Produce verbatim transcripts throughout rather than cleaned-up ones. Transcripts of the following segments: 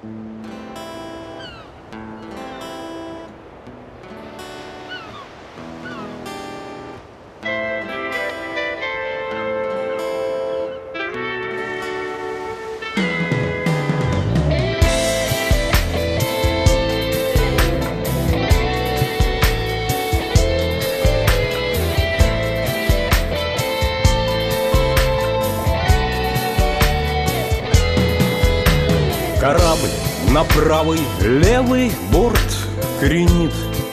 Корабль на правый, левый борт кренит.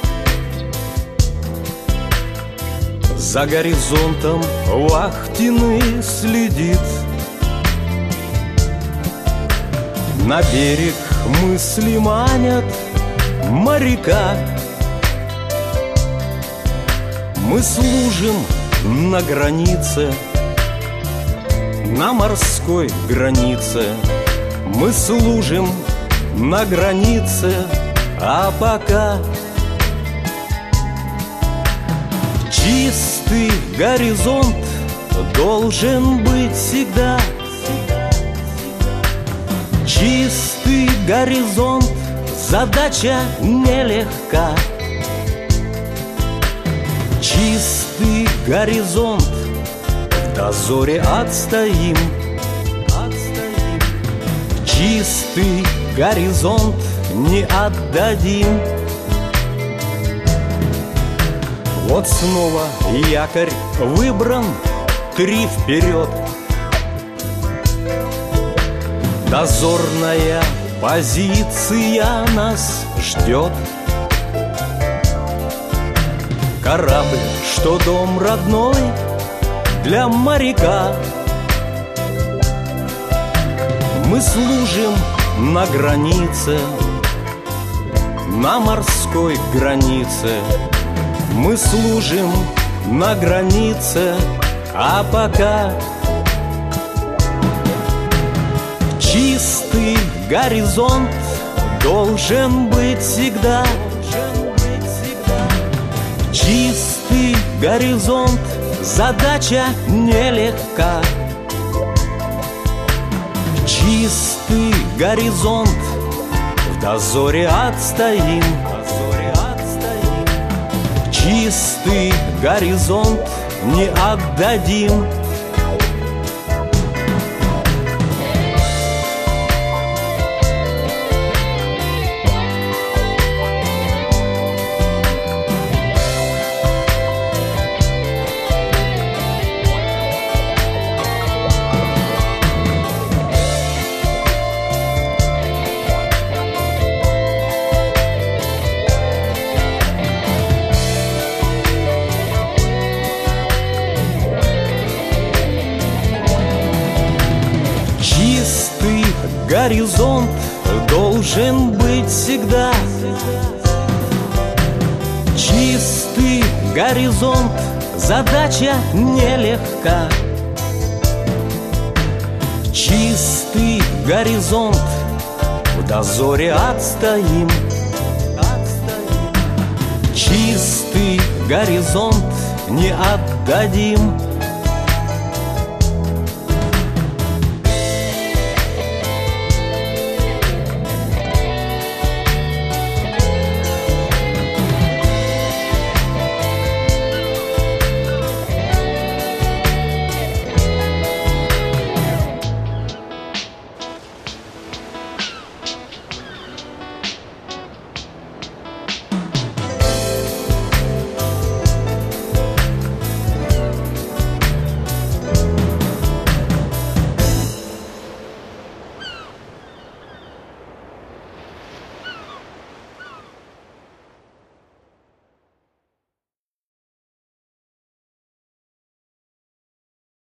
За горизонтом вахтенный следит. На берег мысли манят моряка. Мы служим на границе, на морской границе. Мы служим на границе, а пока чистый горизонт должен быть всегда. Чистый горизонт, задача нелегка. Чистый горизонт, в дозоре отстоим. Чистый горизонт не отдадим. Вот снова якорь выбран, три вперед. Дозорная позиция нас ждет. Корабль, что дом родной для моряка. Мы служим на границе, на морской границе. Мы служим на границе, а пока чистый горизонт должен быть всегда. Чистый горизонт, задача нелегка. Чистый горизонт, в дозоре отстоим. Чистый горизонт не отдадим. Чистый горизонт должен быть всегда. Чистый горизонт, задача нелегка. Чистый горизонт, в дозоре отстоим. Чистый горизонт не отдадим.